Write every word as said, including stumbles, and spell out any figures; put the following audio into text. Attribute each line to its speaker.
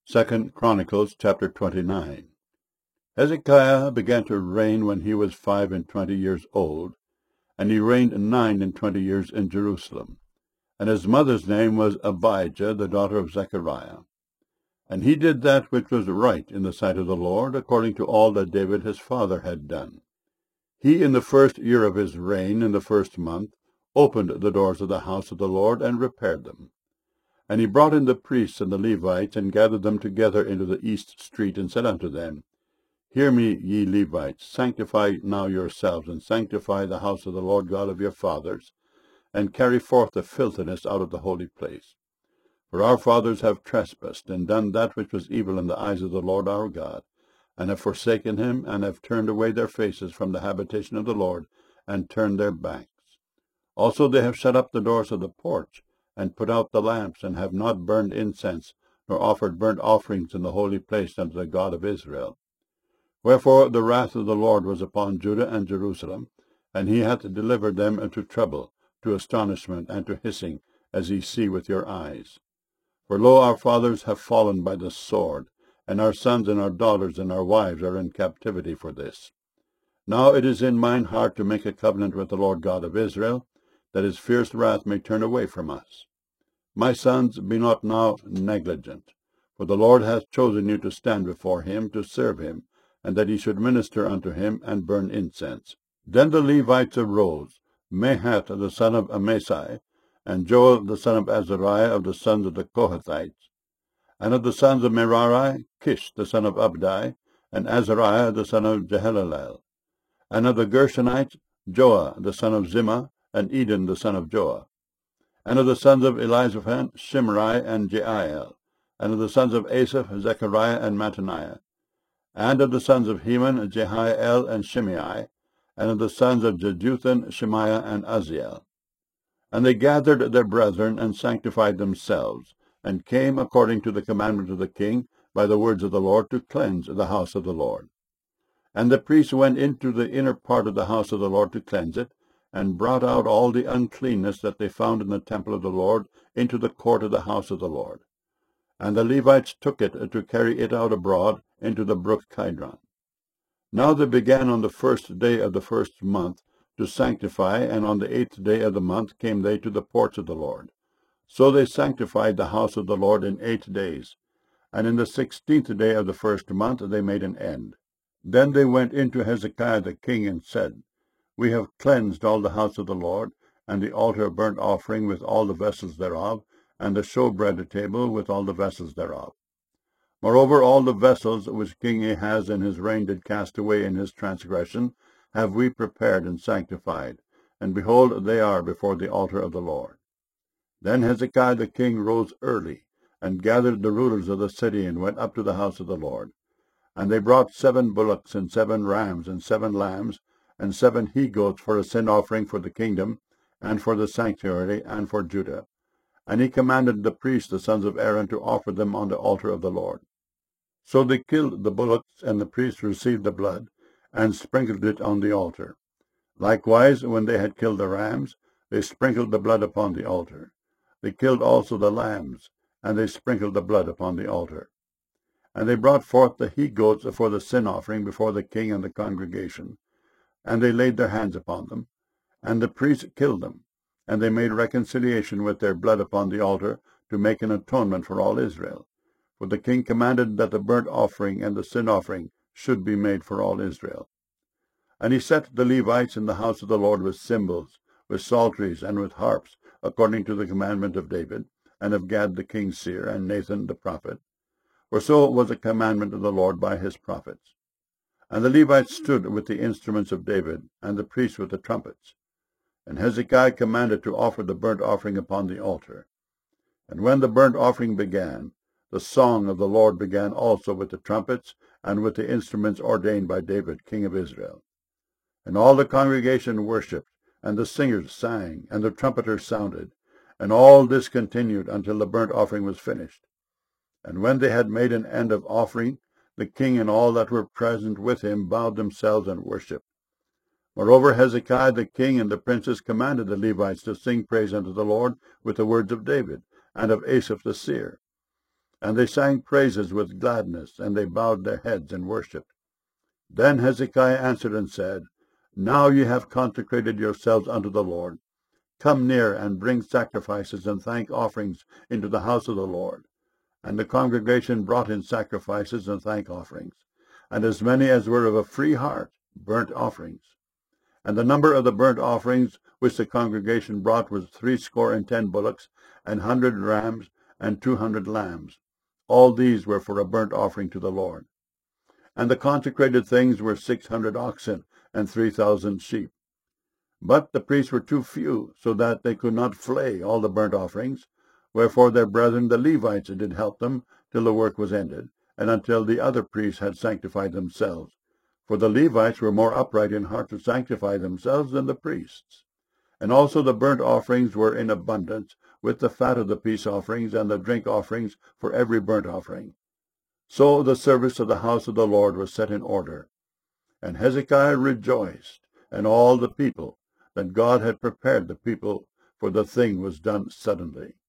Speaker 1: Second Chronicles chapter twenty-nine. Hezekiah began to reign when he was five and twenty years old, and he reigned nine and twenty years in Jerusalem. And his mother's name was Abijah, the daughter of Zechariah. And he did that which was right in the sight of the Lord, according to all that David his father had done. He, in the first year of his reign, in the first month, opened the doors of the house of the Lord, and repaired them. And he brought in the priests and the Levites, and gathered them together into the east street, and said unto them, Hear me, ye Levites, sanctify now yourselves, and sanctify the house of the Lord God of your fathers, and carry forth the filthiness out of the holy place. For our fathers have trespassed, and done that which was evil in the eyes of the Lord our God, and have forsaken him, and have turned away their faces from the habitation of the Lord, and turned their backs. Also they have shut up the doors of the porch, and put out the lamps, and have not burned incense, nor offered burnt offerings in the holy place unto the God of Israel. Wherefore the wrath of the Lord was upon Judah and Jerusalem, and he hath delivered them into trouble, to astonishment, and to hissing, as ye see with your eyes. For lo, our fathers have fallen by the sword, and our sons and our daughters and our wives are in captivity for this. Now it is in mine heart to make a covenant with the Lord God of Israel, that his fierce wrath may turn away from us. My sons, be not now negligent, for the Lord hath chosen you to stand before him, to serve him, and that ye should minister unto him, and burn incense. Then the Levites arose, Mahath the son of Amasai, and Joel the son of Azariah of the sons of the Kohathites, and of the sons of Merari, Kish the son of Abdi, and Azariah the son of Jehalelel, and of the Gershonites, Joah the son of Zimmah, and Eden the son of Joah, and of the sons of Elizaphan, Shimri and Jeiel, and of the sons of Asaph, Zechariah and Mattaniah, and of the sons of Heman, Jehiel and Shimei, and of the sons of Jeduthun, Shemaiah and Uzziel. And they gathered their brethren, and sanctified themselves, and came, according to the commandment of the king, by the words of the Lord, to cleanse the house of the Lord. And the priests went into the inner part of the house of the Lord to cleanse it, and brought out all the uncleanness that they found in the temple of the Lord into the court of the house of the Lord. And the Levites took it to carry it out abroad into the brook Kidron. Now they began on the first day of the first month to sanctify, and on the eighth day of the month came they to the porch of the Lord. So they sanctified the house of the Lord in eight days, and in the sixteenth day of the first month they made an end. Then they went into Hezekiah the king, and said, We have cleansed all the house of the Lord, and the altar of burnt offering with all the vessels thereof, and the showbread table with all the vessels thereof. Moreover, all the vessels which King Ahaz in his reign did cast away in his transgression have we prepared and sanctified, and behold, they are before the altar of the Lord. Then Hezekiah the king rose early, and gathered the rulers of the city, and went up to the house of the Lord. And they brought seven bullocks, and seven rams, and seven lambs, and seven he-goats for a sin offering for the kingdom, and for the sanctuary, and for Judah. And he commanded the priests, the sons of Aaron, to offer them on the altar of the Lord. So they killed the bullocks, and the priests received the blood, and sprinkled it on the altar. Likewise, when they had killed the rams, they sprinkled the blood upon the altar. They killed also the lambs, and they sprinkled the blood upon the altar. And they brought forth the he-goats for the sin offering before the king and the congregation, and they laid their hands upon them. And the priests killed them, and they made reconciliation with their blood upon the altar, to make an atonement for all Israel. For the king commanded that the burnt offering and the sin offering should be made for all Israel. And he set the Levites in the house of the Lord with cymbals, with psalteries, and with harps, according to the commandment of David, and of Gad the king's seer, and Nathan the prophet. For so was a commandment of the Lord by his prophets. And the Levites stood with the instruments of David, and the priests with the trumpets. And Hezekiah commanded to offer the burnt offering upon the altar. And when the burnt offering began, the song of the Lord began also with the trumpets, and with the instruments ordained by David king of Israel. And all the congregation worshipped, and the singers sang, and the trumpeters sounded. And all this continued until the burnt offering was finished. And when they had made an end of offering, the king and all that were present with him bowed themselves and worshipped. Moreover, Hezekiah the king and the princes commanded the Levites to sing praise unto the Lord with the words of David, and of Asaph the seer. And they sang praises with gladness, and they bowed their heads and worshipped. Then Hezekiah answered and said, Now ye have consecrated yourselves unto the Lord. Come near and bring sacrifices and thank offerings into the house of the Lord. And the congregation brought in sacrifices and thank offerings, and as many as were of a free heart, burnt offerings. And the number of the burnt offerings which the congregation brought was threescore and ten bullocks, and hundred rams, and two hundred lambs. All these were for a burnt offering to the Lord. And the consecrated things were six hundred oxen, and three thousand sheep. But the priests were too few, so that they could not flay all the burnt offerings, wherefore their brethren the Levites did help them till the work was ended, and until the other priests had sanctified themselves. For the Levites were more upright in heart to sanctify themselves than the priests. And also the burnt offerings were in abundance, with the fat of the peace offerings and the drink offerings for every burnt offering. So the service of the house of the Lord was set in order. And Hezekiah rejoiced, and all the people, that God had prepared the people, for the thing was done suddenly.